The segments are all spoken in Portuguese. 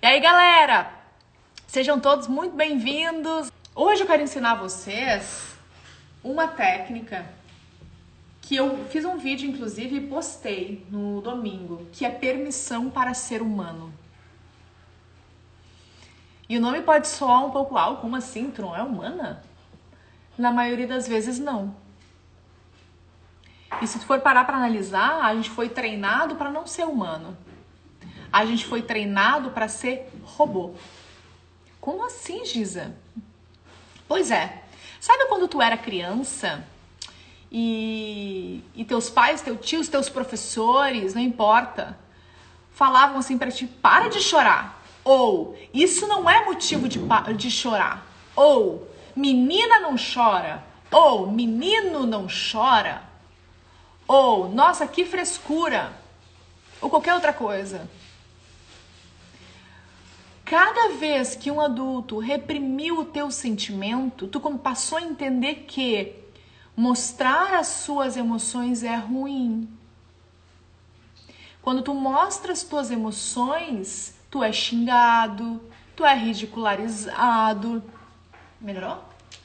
E aí, galera? Sejam todos muito bem-vindos. Hoje eu quero ensinar vocês uma técnica que eu fiz um vídeo, inclusive, e postei no domingo, que é permissão para ser humano. E o nome pode soar um pouco alto, como assim? Tu não é humana? Na maioria das vezes, não. E se tu for parar para analisar, a gente foi treinado para não ser humano. A gente foi treinado para ser robô. Como assim, Giza? Pois é. Sabe quando tu era criança e teus pais, teus tios, teus professores, não importa, falavam assim pra ti, para de chorar. Ou, isso não é motivo de chorar. Ou, menina não chora. Ou, menino não chora. Ou, nossa, que frescura. Ou qualquer outra coisa. Cada vez que um adulto reprimiu o teu sentimento, tu passou a entender que mostrar as suas emoções é ruim. Quando tu mostra as tuas emoções, tu é xingado, tu é ridicularizado. Melhorou?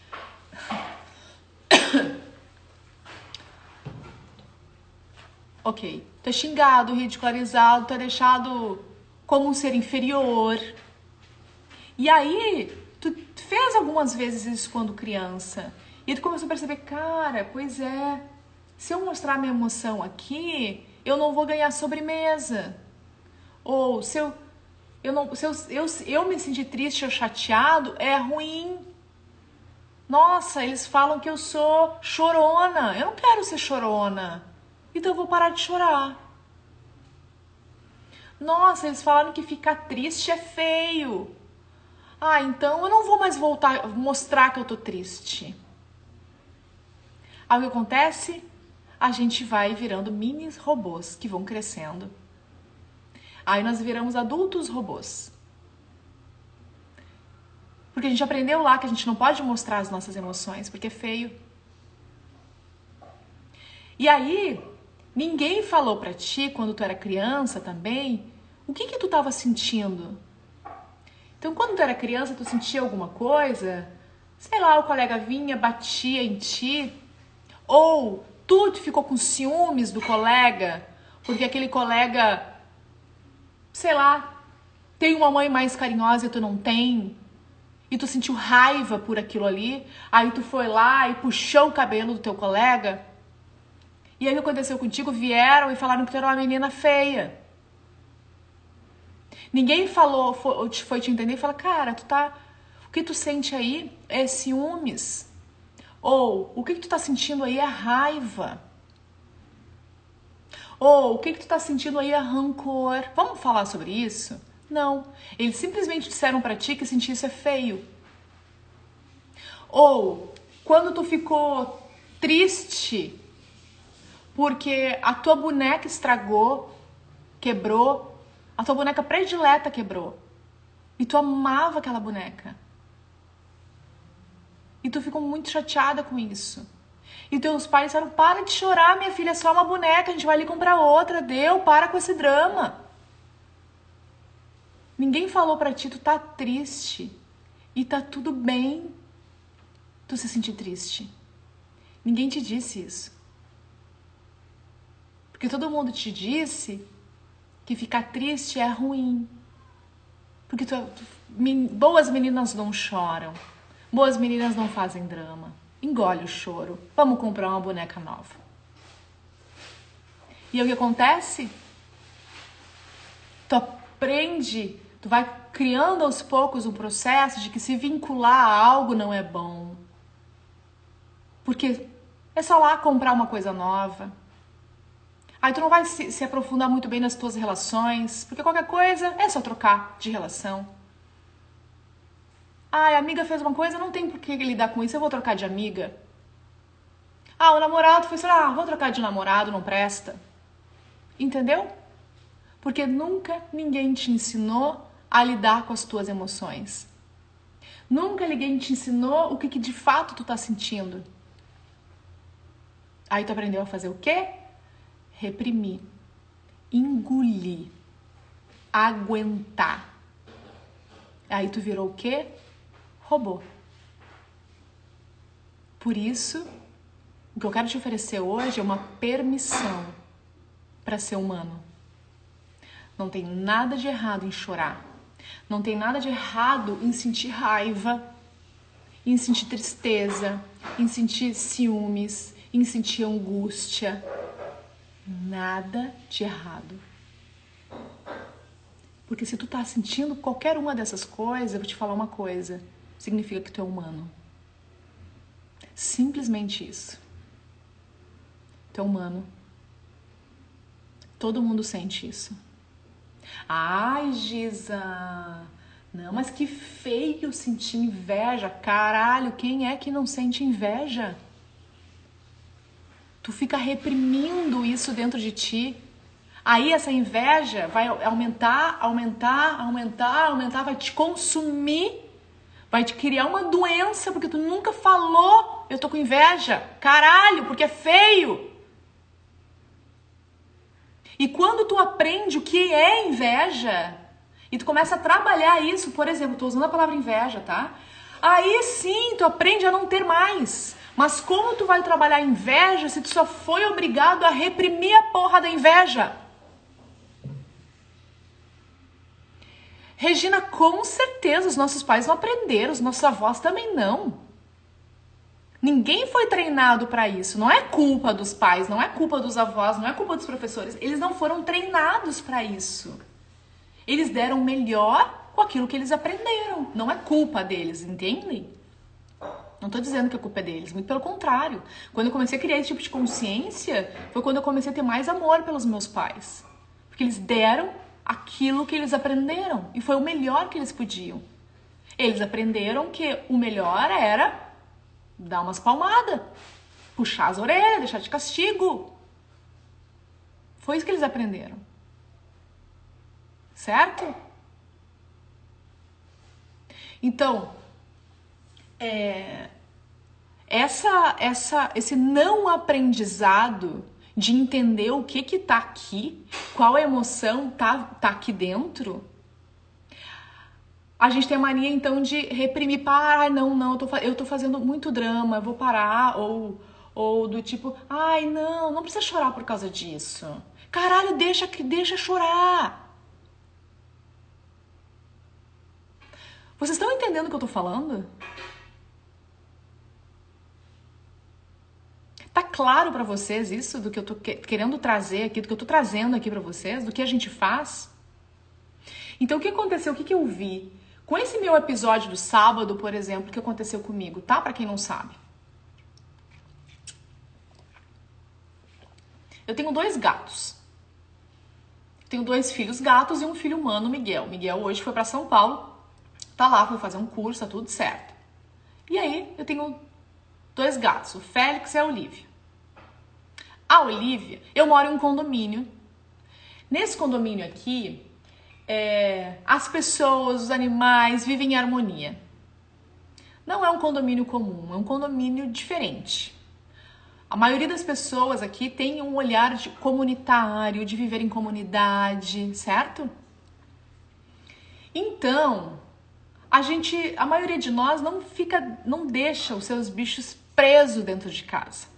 Ok. Tu é xingado, ridicularizado, tu é deixado como um ser inferior. E aí, tu fez algumas vezes isso quando criança. E tu começou a perceber, cara, pois é, se eu mostrar minha emoção aqui, eu não vou ganhar sobremesa. Ou se eu me sentir triste ou chateado, é ruim. Nossa, eles falam que eu sou chorona. Eu não quero ser chorona. Então eu vou parar de chorar. Nossa, eles falaram que ficar triste é feio. Ah, então eu não vou mais voltar a mostrar que eu tô triste. Aí o que acontece? A gente vai virando mini robôs que vão crescendo. Aí nós viramos adultos robôs. Porque a gente aprendeu lá que a gente não pode mostrar as nossas emoções, porque é feio. E aí, ninguém falou pra ti, quando tu era criança também, o que tu tava sentindo? Então, quando tu era criança, tu sentia alguma coisa, sei lá, o colega vinha, batia em ti, ou tu ficou com ciúmes do colega, porque aquele colega, sei lá, tem uma mãe mais carinhosa e tu não tem, e tu sentiu raiva por aquilo ali, aí tu foi lá e puxou o cabelo do teu colega, e aí o que aconteceu contigo? Vieram e falaram que tu era uma menina feia. Ninguém falou, foi te entender e falou, cara, o que tu sente aí é ciúmes. Ou, o que tu tá sentindo aí é raiva. Ou, o que tu tá sentindo aí é rancor. Vamos falar sobre isso? Não. Eles simplesmente disseram pra ti que sentir isso é feio. Ou, quando tu ficou triste porque a tua boneca estragou, quebrou, a tua boneca predileta quebrou. E tu amava aquela boneca. E tu ficou muito chateada com isso. E teus pais disseram, para de chorar, minha filha, é só uma boneca, a gente vai ali comprar outra, para com esse drama. Ninguém falou pra ti, tu tá triste. E tá tudo bem tu se sentir triste. Ninguém te disse isso. Porque todo mundo te disse que ficar triste é ruim. Porque boas meninas não choram. Boas meninas não fazem drama. Engole o choro. Vamos comprar uma boneca nova. E aí o que acontece? Tu aprende, tu vai criando aos poucos um processo de que se vincular a algo não é bom. Porque é só lá comprar uma coisa nova. Aí tu não vai se aprofundar muito bem nas tuas relações, porque qualquer coisa é só trocar de relação. Ah, a amiga fez uma coisa, não tem por que lidar com isso, eu vou trocar de amiga. Ah, o namorado fez, vou trocar de namorado, não presta. Entendeu? Porque nunca ninguém te ensinou a lidar com as tuas emoções. Nunca ninguém te ensinou o que de fato tu tá sentindo. Aí tu aprendeu a fazer o quê? Reprimir, engolir, aguentar. Aí tu virou o quê? Robô. Por isso, o que eu quero te oferecer hoje é uma permissão para ser humano. Não tem nada de errado em chorar. Não tem nada de errado em sentir raiva, em sentir tristeza, em sentir ciúmes, em sentir angústia. Nada de errado. Porque se tu tá sentindo qualquer uma dessas coisas, eu vou te falar uma coisa. Significa que tu é humano. Simplesmente isso. Tu é humano. Todo mundo sente isso. Ai, Giza, não, mas que feio sentir inveja. Caralho, quem é que não sente inveja? Tu fica reprimindo isso dentro de ti. Aí essa inveja vai aumentar, vai te consumir, vai te criar uma doença, porque tu nunca falou, eu tô com inveja. Caralho, porque é feio. E quando tu aprende o que é inveja, e tu começa a trabalhar isso, por exemplo, tô usando a palavra inveja, tá? Aí sim, tu aprende a não ter mais. Mas como tu vai trabalhar inveja se tu só foi obrigado a reprimir a porra da inveja? Regina, com certeza os nossos pais não aprenderam, os nossos avós também não. Ninguém foi treinado para isso. Não é culpa dos pais, não é culpa dos avós, não é culpa dos professores. Eles não foram treinados para isso. Eles deram o melhor com aquilo que eles aprenderam. Não é culpa deles, entendem? Não tô dizendo que a culpa é deles, muito pelo contrário. Quando eu comecei a criar esse tipo de consciência, foi quando eu comecei a ter mais amor pelos meus pais. Porque eles deram aquilo que eles aprenderam. E foi o melhor que eles podiam. Eles aprenderam que o melhor era dar umas palmadas, puxar as orelhas, deixar de castigo. Foi isso que eles aprenderam. Certo? Então, esse não aprendizado de entender o que tá aqui, qual emoção tá aqui dentro, a gente tem a mania então de reprimir, ai não, eu tô fazendo muito drama, eu vou parar, ou do tipo, ai não precisa chorar por causa disso. Caralho, deixa chorar. Vocês estão entendendo o que eu tô falando? Tá claro pra vocês isso do que eu tô querendo trazer aqui, do que eu tô trazendo aqui pra vocês, do que a gente faz? Então o que aconteceu, o que eu vi? Com esse meu episódio do sábado, por exemplo, o que aconteceu comigo, tá? Pra quem não sabe. Eu tenho 2 gatos. Tenho 2 filhos gatos e um filho humano, Miguel. Miguel hoje foi pra São Paulo, tá lá, foi fazer um curso, tá tudo certo. E aí, eu tenho 2 gatos, o Félix e a Olivia. A Olivia, eu moro em um condomínio. Nesse condomínio aqui, as pessoas, os animais vivem em harmonia. Não é um condomínio comum, é um condomínio diferente. A maioria das pessoas aqui tem um olhar de comunitário, de viver em comunidade, certo? Então, a maioria de nós não deixa os seus bichos presos dentro de casa.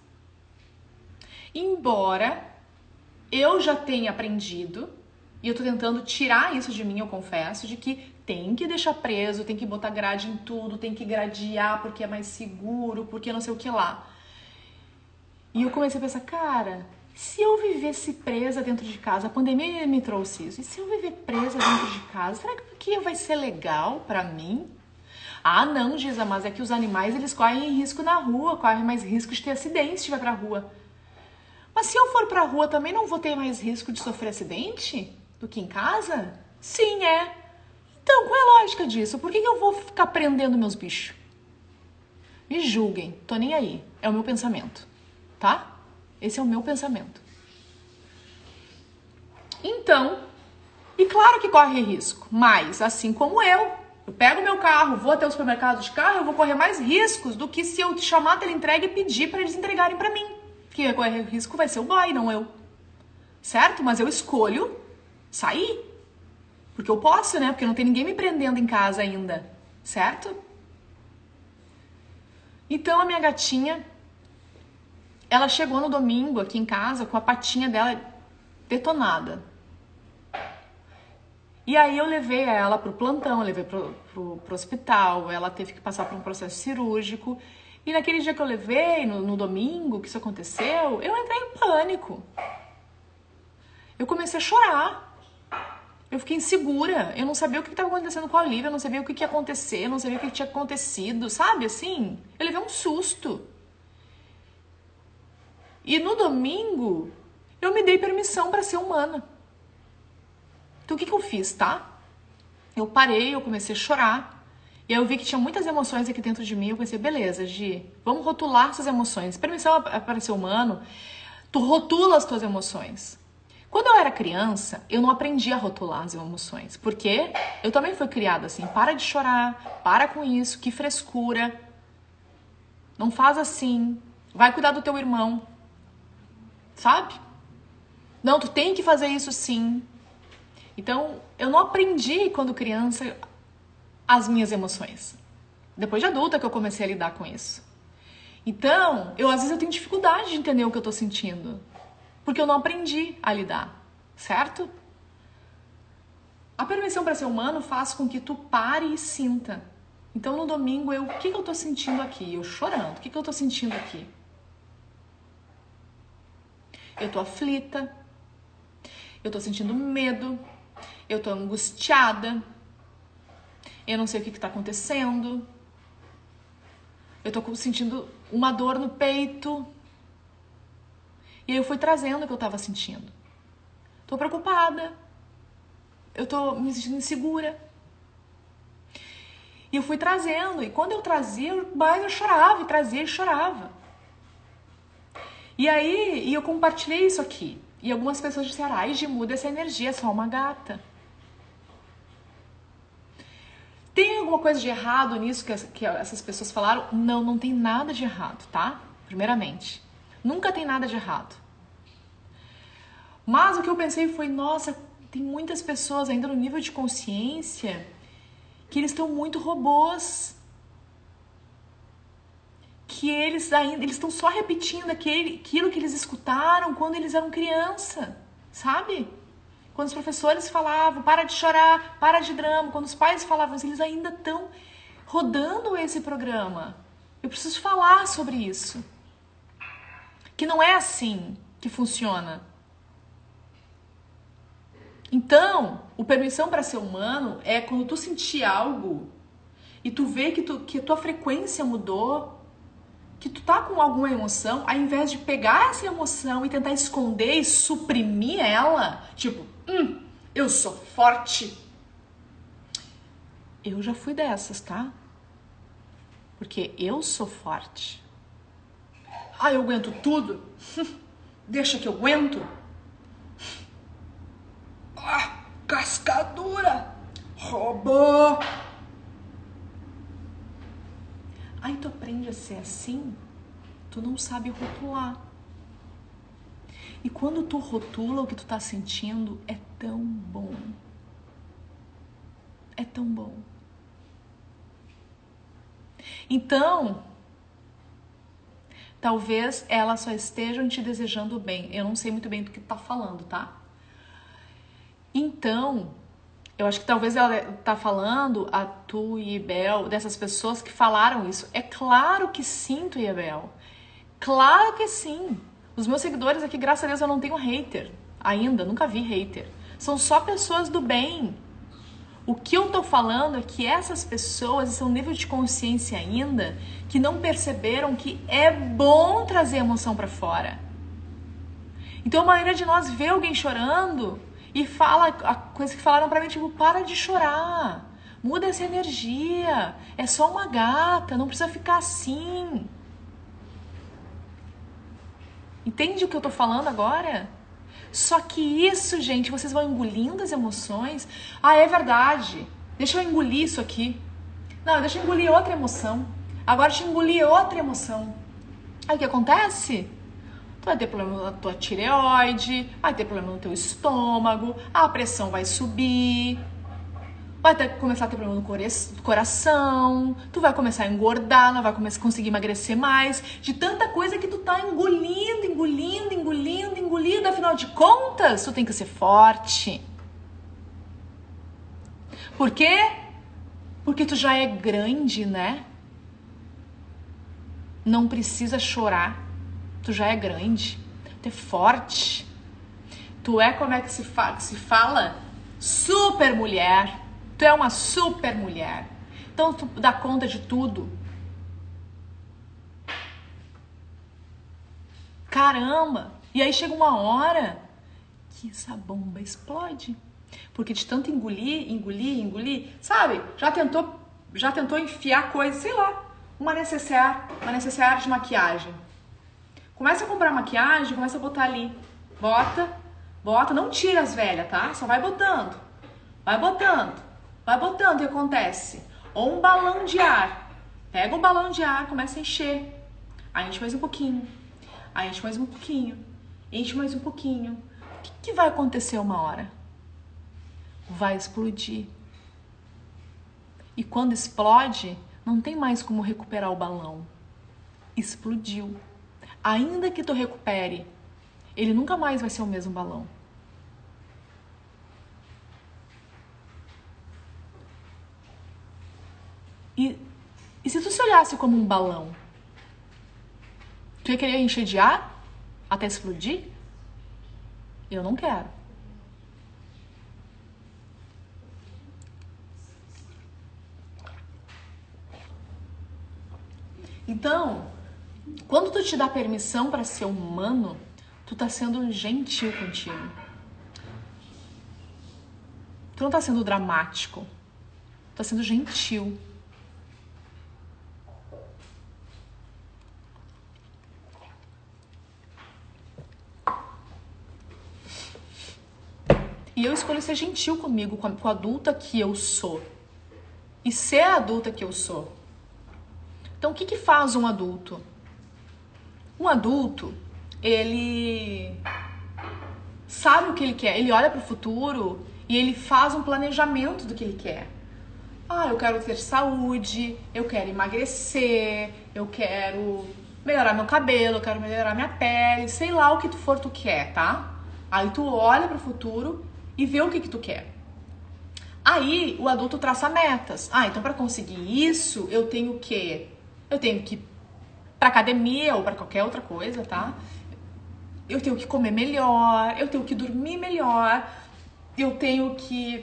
Embora eu já tenha aprendido, e eu tô tentando tirar isso de mim, eu confesso, de que tem que deixar preso, tem que botar grade em tudo, tem que gradear porque é mais seguro, porque não sei o que lá. E eu comecei a pensar, cara, se eu vivesse presa dentro de casa, a pandemia me trouxe isso, e se eu viver presa dentro de casa, será que vai ser legal pra mim? Ah, não, Giza, mas é que os animais, eles correm risco na rua, correm mais risco de ter acidente se estiver pra rua. Mas se eu for pra rua, também não vou ter mais risco de sofrer acidente do que em casa? Sim, é. Então, qual é a lógica disso? Por que eu vou ficar prendendo meus bichos? Me julguem, tô nem aí. É o meu pensamento, tá? Esse é o meu pensamento. Então, e claro que corre risco, mas assim como eu pego meu carro, vou até o supermercado de carro, eu vou correr mais riscos do que se eu te chamar a teleentrega e pedir para eles entregarem para mim. Quem vai correr risco vai ser o boy, não eu. Certo? Mas eu escolho sair. Porque eu posso, né? Porque não tem ninguém me prendendo em casa ainda, certo? Então a minha gatinha, ela chegou no domingo aqui em casa com a patinha dela detonada. E aí eu levei ela pro plantão, eu levei pro hospital, ela teve que passar por um processo cirúrgico. E naquele dia que eu levei, no domingo, que isso aconteceu, eu entrei em pânico. Eu comecei a chorar. Eu fiquei insegura. Eu não sabia o que estava acontecendo com a Olivia, eu não sabia o que ia acontecer, eu não sabia o que tinha acontecido, sabe? Assim, eu levei um susto. E no domingo, eu me dei permissão para ser humana. Então o que eu fiz, tá? Eu parei, eu comecei a chorar. E aí eu vi que tinha muitas emoções aqui dentro de mim. Eu pensei, beleza, Gi, vamos rotular essas emoções. Permissão para ser humano, tu rotula as tuas emoções. Quando eu era criança, eu não aprendi a rotular as emoções. Porque eu também fui criada assim, para de chorar, para com isso, que frescura. Não faz assim, vai cuidar do teu irmão. Sabe? Não, tu tem que fazer isso sim. Então, eu não aprendi quando criança as minhas emoções. Depois de adulta que eu comecei a lidar com isso. Então, às vezes eu tenho dificuldade de entender o que eu tô sentindo. Porque eu não aprendi a lidar, certo? A permissão para ser humano faz com que tu pare e sinta. Então, no domingo, o que eu tô sentindo aqui? Eu chorando, o que eu tô sentindo aqui? Eu tô aflita, eu tô sentindo medo, eu tô angustiada, eu não sei o que tá acontecendo, eu tô sentindo uma dor no peito. E aí eu fui trazendo o que eu tava sentindo. Tô preocupada, eu tô me sentindo insegura. E eu fui trazendo, e quando eu trazia, mais eu chorava, e trazia e chorava. E aí, eu compartilhei isso aqui. E algumas pessoas disseram, ai, Gi, muda essa energia, é só uma gata. Tem alguma coisa de errado nisso que essas pessoas falaram? Não, não tem nada de errado, tá? Primeiramente. Nunca tem nada de errado. Mas o que eu pensei foi, nossa, tem muitas pessoas ainda no nível de consciência que eles estão muito robôs. Que eles estão só repetindo aquilo que eles escutaram quando eles eram criança, sabe? Quando os professores falavam, para de chorar, para de drama, quando os pais falavam isso, eles ainda estão rodando esse programa. Eu preciso falar sobre isso. Que não é assim que funciona. Então, o permissão para ser humano é quando tu sentir algo e tu vê que a tua frequência mudou, que tu tá com alguma emoção, ao invés de pegar essa emoção e tentar esconder e suprimir ela, tipo, eu sou forte. Eu já fui dessas, tá? Porque eu sou forte. Ah, eu aguento tudo? Deixa que eu aguento. Ah, cascadura! Robô! Aí tu aprende a ser assim, tu não sabe rotular. E quando tu rotula o que tu tá sentindo, é tão bom. É tão bom. Então, talvez elas só estejam te desejando bem. Eu não sei muito bem do que tu tá falando, tá? Então, eu acho que talvez ela tá falando, a Tu e Bel, dessas pessoas que falaram isso. É claro que sim, Tu e Bel. Claro que sim. Os meus seguidores aqui, graças a Deus, eu não tenho hater. Ainda, nunca vi hater. São só pessoas do bem. O que eu tô falando é que essas pessoas são um nível de consciência ainda que não perceberam que é bom trazer emoção pra fora. Então a maioria de nós vê alguém chorando e fala a coisa que falaram pra mim, tipo, para de chorar, muda essa energia, é só uma gata, não precisa ficar assim. Entende o que eu tô falando agora? Só que isso, gente, vocês vão engolindo as emoções. Ah, é verdade, deixa eu engolir isso aqui. Não, deixa eu engolir outra emoção. Agora deixa eu engolir outra emoção. Aí o que acontece? Tu vai ter problema na tua tireoide, vai ter problema no teu estômago, a pressão vai subir. começar a ter problema no coração, tu vai começar a engordar, não vai conseguir emagrecer mais, de tanta coisa que tu tá engolindo, afinal de contas, tu tem que ser forte. Por quê? Porque tu já é grande, né? Não precisa chorar, tu já é grande, tu é forte, tu é, como é que se fala? Super mulher. Tu é uma super mulher. Então tu dá conta de tudo. Caramba! E aí chega uma hora que essa bomba explode. Porque de tanto engolir, sabe? Já tentou enfiar coisa, sei lá, uma necessaire de maquiagem. Começa a comprar maquiagem, começa a botar ali. Bota, não tira as velhas, tá? Só vai botando. Vai botando, o que acontece? Ou um balão de ar. Pega um balão de ar, começa a encher. Aí enche mais um pouquinho. Aí enche mais um pouquinho. Enche mais um pouquinho. O que vai acontecer uma hora? Vai explodir. E quando explode, não tem mais como recuperar o balão. Explodiu. Ainda que tu recupere, ele nunca mais vai ser o mesmo balão. E se tu se olhasse como um balão? Tu ia querer encher de ar até explodir? Eu não quero. Então, quando tu te dá permissão para ser humano, tu tá sendo gentil contigo. Tu não tá sendo dramático. Tu tá sendo gentil. E eu escolho ser gentil comigo, com a adulta que eu sou. E ser a adulta que eu sou. Então, o que faz um adulto? Um adulto, ele sabe o que ele quer. Ele olha para o futuro e ele faz um planejamento do que ele quer. Eu quero ter saúde, eu quero emagrecer, eu quero melhorar meu cabelo, eu quero melhorar minha pele, sei lá o que tu quer, tá? Aí tu olha para o futuro e vê o que tu quer. Aí o adulto traça metas. Então para conseguir isso, eu tenho que ir pra academia ou pra qualquer outra coisa, tá? Eu tenho que comer melhor, eu tenho que dormir melhor, eu tenho que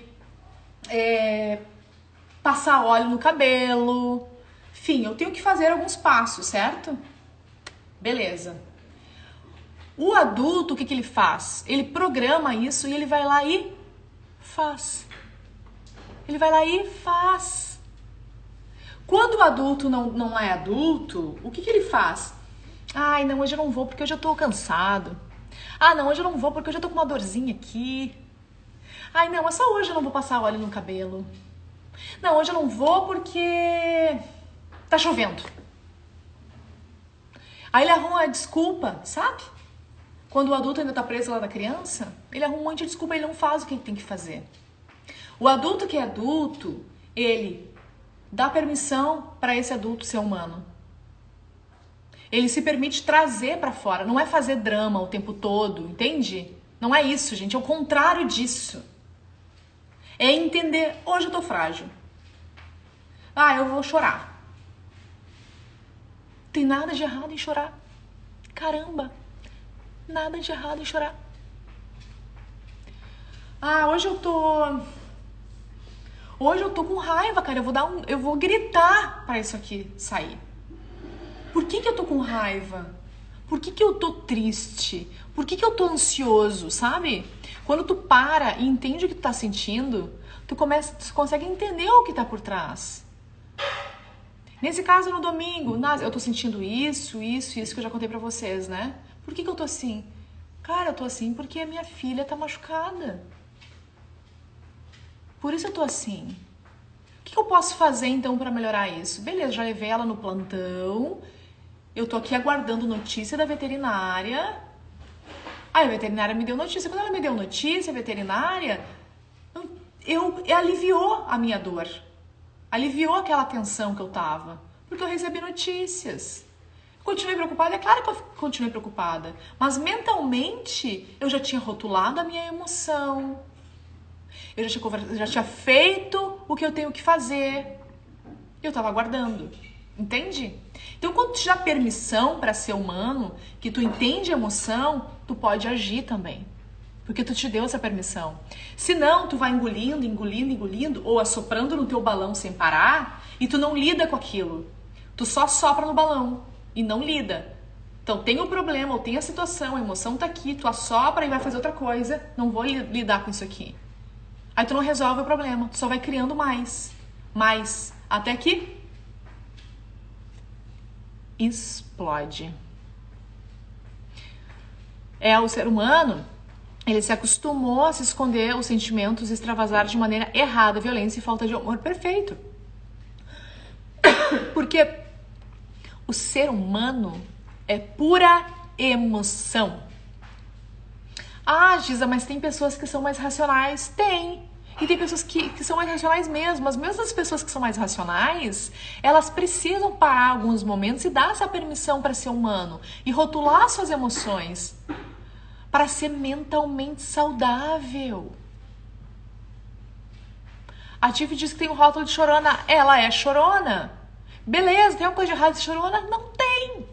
passar óleo no cabelo. Enfim, eu tenho que fazer alguns passos, certo? Beleza. O adulto, o que ele faz? Ele programa isso e ele vai lá e faz. Ele vai lá e faz. Quando o adulto não é adulto, o que ele faz? Não, hoje eu não vou porque hoje eu tô cansado. Não, hoje eu não vou porque hoje eu tô com uma dorzinha aqui. Não, é só hoje eu não vou passar óleo no cabelo. Não, hoje eu não vou porque tá chovendo. Aí ele arruma a desculpa, sabe? Quando o adulto ainda tá preso lá da criança, ele arruma um monte de desculpa, ele não faz o que ele tem que fazer. O adulto que é adulto, ele dá permissão para esse adulto ser humano. Ele se permite trazer para fora, não é fazer drama o tempo todo, entende? Não é isso, gente, é o contrário disso. É entender, hoje eu tô frágil. Eu vou chorar. Tem nada de errado em chorar. Caramba, nada de errado em chorar. Hoje eu tô com raiva, cara. Eu vou gritar para isso aqui sair. Por que eu tô com raiva? Por que eu tô triste? Por que eu tô ansioso, sabe? Quando tu para e entende o que tu tá sentindo, tu consegue entender o que tá por trás. Nesse caso, no domingo, eu tô sentindo isso que eu já contei pra vocês, né? Por que eu tô assim? Cara, eu tô assim porque a minha filha tá machucada. Por isso eu tô assim. O que eu posso fazer, então, pra melhorar isso? Beleza, já levei ela no plantão. Eu tô aqui aguardando notícia da veterinária. A veterinária me deu notícia. Quando ela me deu notícia, a veterinária... aliviou a minha dor. Aliviou aquela tensão que eu tava. Porque eu recebi notícias. Continuei preocupada? É claro que eu continuei preocupada. Mas mentalmente eu já tinha rotulado a minha emoção. Eu já tinha feito o que eu tenho que fazer. Eu tava aguardando. Entende? Então quando tu te dá permissão para ser humano, que tu entende a emoção, tu pode agir também. Porque tu te deu essa permissão. Senão, tu vai engolindo, ou assoprando no teu balão sem parar, e tu não lida com aquilo. Tu só sopra no balão e não lida. Então, tem um problema, ou tem a situação, a emoção tá aqui, tu assopra e vai fazer outra coisa, não vou lidar com isso aqui. Aí tu não resolve o problema, tu só vai criando mais, até que explode. O ser humano, ele se acostumou a se esconder os sentimentos e extravasar de maneira errada, violência e falta de amor. Perfeito. Porque o ser humano é pura emoção. Ah, Giza, mas tem pessoas que são mais racionais? Tem. E tem pessoas que são mais racionais mesmo. Mas mesmo as pessoas que são mais racionais, elas precisam parar alguns momentos e dar essa permissão para ser humano. E rotular suas emoções. Para ser mentalmente saudável. A Tiff diz que tem um rótulo de chorona. Ela é chorona. Beleza, tem uma coisa de errado de chorona? Não tem.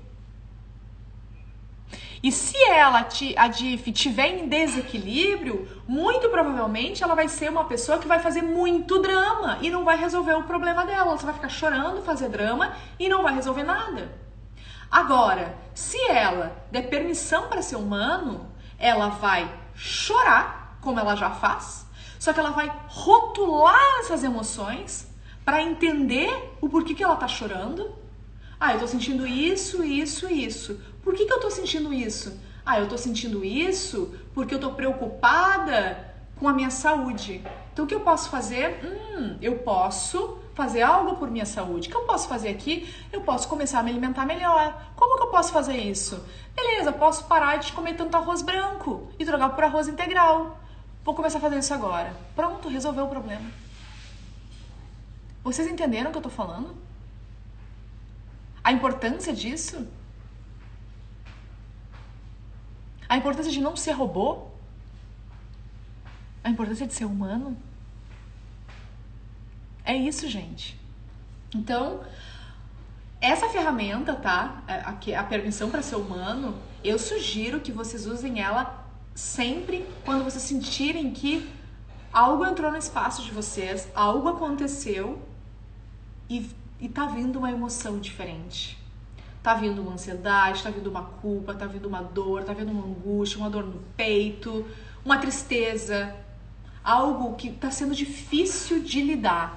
E se a Tiff tiver em desequilíbrio, muito provavelmente ela vai ser uma pessoa que vai fazer muito drama e não vai resolver o problema dela. Ela só vai ficar chorando, fazer drama e não vai resolver nada. Agora, se ela der permissão para ser humano, ela vai chorar, como ela já faz, só que ela vai rotular essas emoções para entender o porquê que ela tá chorando. Eu tô sentindo isso, isso, isso. Por que eu tô sentindo isso? Eu tô sentindo isso porque eu tô preocupada com a minha saúde. Então o que eu posso fazer? Eu posso fazer algo por minha saúde. O que eu posso fazer aqui? Eu posso começar a me alimentar melhor. Como que eu posso fazer isso? Beleza, posso parar de comer tanto arroz branco e trocar por arroz integral. Vou começar a fazer isso agora. Pronto, resolveu o problema. Vocês entenderam o que eu tô falando? A importância disso? A importância de não ser robô? A importância de ser humano? É isso, gente. Então, essa ferramenta, tá? A permissão para ser humano, eu sugiro que vocês usem ela sempre quando vocês sentirem que algo entrou no espaço de vocês, algo aconteceu e tá vindo uma emoção diferente. Tá vindo uma ansiedade, tá vindo uma culpa, tá vindo uma dor, tá vindo uma angústia, uma dor no peito, uma tristeza, algo que tá sendo difícil de lidar.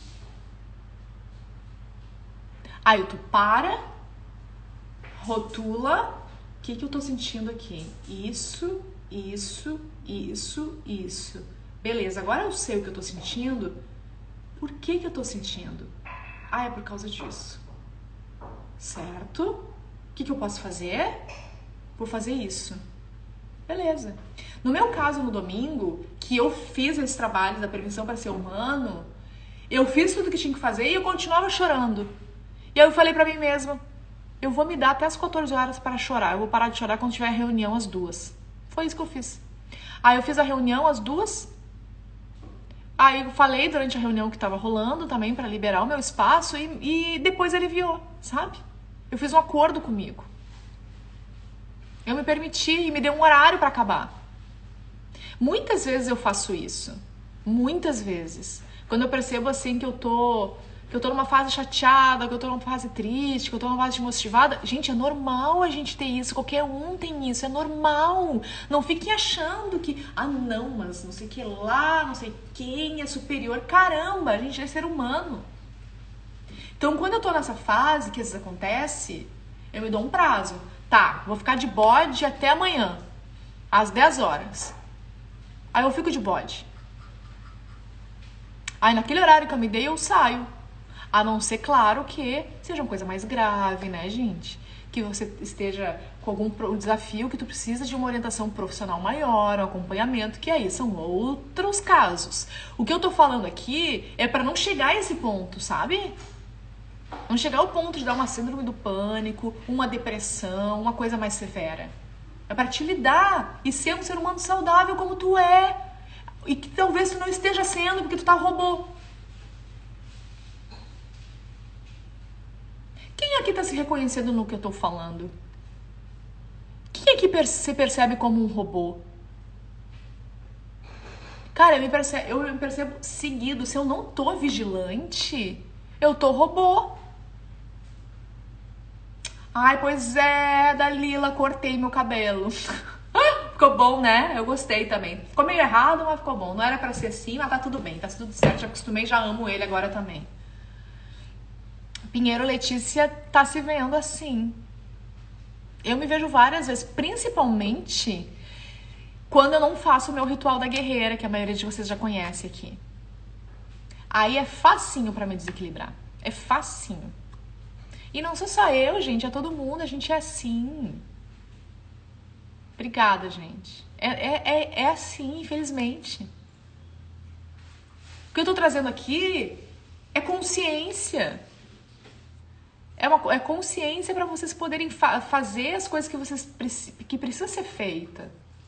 Aí tu para, rotula, o que eu tô sentindo aqui? Isso, isso, isso, isso. Beleza, agora eu sei o que eu tô sentindo. Por que eu tô sentindo? É por causa disso. Certo? O que eu posso fazer? Vou fazer isso. Beleza. No meu caso, no domingo, que eu fiz esse trabalho da permissão para ser humano, eu fiz tudo o que tinha que fazer e eu continuava chorando. E aí eu falei pra mim mesma, eu vou me dar até as 14 horas para chorar. Eu vou parar de chorar quando tiver reunião às 2. Foi isso que eu fiz. Aí eu fiz a reunião às 2. Aí eu falei durante a reunião que tava rolando também para liberar o meu espaço e depois aliviou, sabe? Eu fiz um acordo comigo. Eu me permiti e me dei um horário para acabar. Muitas vezes eu faço isso. Muitas vezes. Quando eu percebo assim que eu tô numa fase chateada, que eu tô numa fase triste, que eu tô numa fase desmotivada. Gente, é normal a gente ter isso. Qualquer um tem isso. É normal. Não fiquem achando que, não, mas não sei o que lá, não sei quem é superior. Caramba, a gente é ser humano. Então, quando eu tô nessa fase que isso acontece, eu me dou um prazo. Tá, vou ficar de bode até amanhã, às 10 horas. Aí eu fico de bode. Aí naquele horário que eu me dei, eu saio. A não ser, claro, que seja uma coisa mais grave, né, gente? Que você esteja com algum desafio que tu precisa de uma orientação profissional maior, um acompanhamento, que aí são outros casos. O que eu tô falando aqui é para não chegar a esse ponto, sabe? Não chegar ao ponto de dar uma síndrome do pânico, uma depressão, uma coisa mais severa. É para te lidar e ser um ser humano saudável como tu é. E que talvez tu não esteja sendo porque tu tá robô. Quem aqui tá se reconhecendo no que eu tô falando? Quem aqui se percebe como um robô? Cara, eu me percebo seguido. Se eu não tô vigilante, eu tô robô. Ai, pois é, Dalila, cortei meu cabelo. Ficou bom, né? Eu gostei também. Ficou meio errado, mas ficou bom. Não era pra ser assim, mas tá tudo bem, tá tudo certo. Já acostumei, já amo ele agora também. Pinheiro Letícia tá se vendo assim. Eu me vejo várias vezes, principalmente quando eu não faço o meu ritual da guerreira, que a maioria de vocês já conhece aqui. Aí é facinho pra me desequilibrar. É facinho. E não sou só eu, gente, é todo mundo, a gente é assim. Obrigada, gente. É assim, infelizmente. O que eu tô trazendo aqui é consciência. É consciência para vocês poderem fazer as coisas que precisam ser feitas.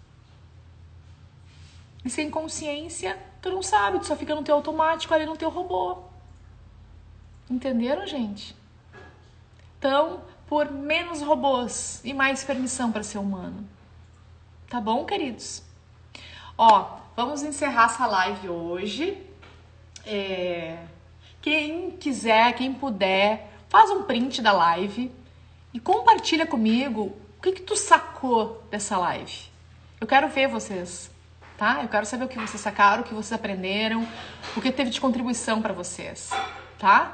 E sem consciência, tu não sabe, tu só fica no teu automático ali no teu robô. Entenderam, gente? Então, por menos robôs e mais permissão para ser humano. Tá bom, queridos? Ó, vamos encerrar essa live hoje. Quem quiser, quem puder, faz um print da live e compartilha comigo o que tu sacou dessa live. Eu quero ver vocês, tá? Eu quero saber o que vocês sacaram, o que vocês aprenderam, o que teve de contribuição para vocês, tá?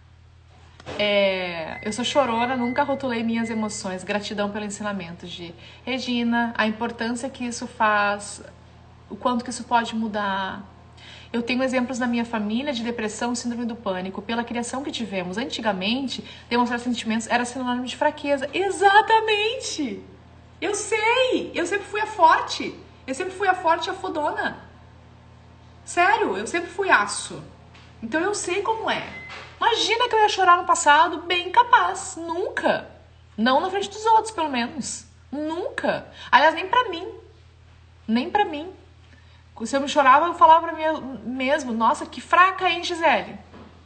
Eu sou chorona, nunca rotulei minhas emoções. Gratidão pelo ensinamento de Regina, a importância que isso faz, o quanto que isso pode mudar. Eu tenho exemplos na minha família de depressão e síndrome do pânico. Pela criação que tivemos antigamente, demonstrar sentimentos era sinônimo de fraqueza. Exatamente! Eu sei! Eu sempre fui a forte. Eu sempre fui a forte e a fodona. Sério, eu sempre fui aço. Então eu sei como é. Imagina que eu ia chorar no passado, bem capaz. Nunca. Não na frente dos outros, pelo menos. Nunca. Aliás, nem pra mim. Nem pra mim. Se eu me chorava, eu falava pra mim mesmo, nossa, que fraca, hein, Gisele?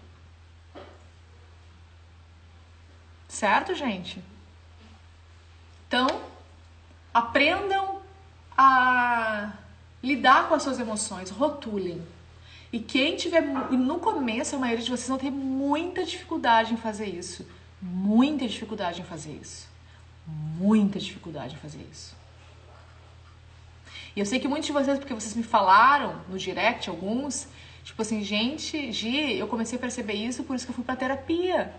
Certo, gente? Então, aprendam a lidar com as suas emoções, rotulem. E quem tiver, no começo, a maioria de vocês vão ter muita dificuldade em fazer isso. Muita dificuldade em fazer isso. Muita dificuldade em fazer isso. E eu sei que muitos de vocês, porque vocês me falaram no direct, alguns, tipo assim, gente, Gi, eu comecei a perceber isso, por isso que eu fui pra terapia.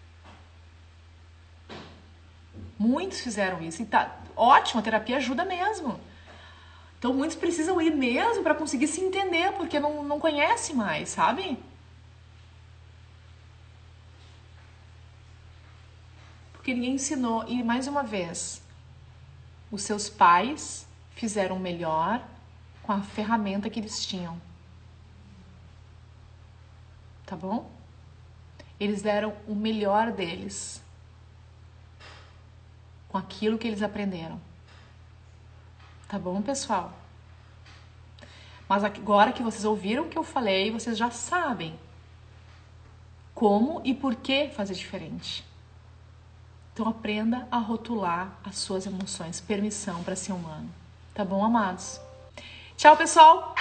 Muitos fizeram isso. E tá ótimo, a terapia ajuda mesmo. Então muitos precisam ir mesmo para conseguir se entender, porque não conhece mais, sabe? Porque ninguém ensinou. E mais uma vez, os seus pais fizeram melhor com a ferramenta que eles tinham. Tá bom? Eles deram o melhor deles com aquilo que eles aprenderam. Tá bom, pessoal? Mas agora que vocês ouviram o que eu falei, vocês já sabem como e por que fazer diferente. Então aprenda a rotular as suas emoções. Permissão para ser humano. Tá bom, amados? Tchau, pessoal!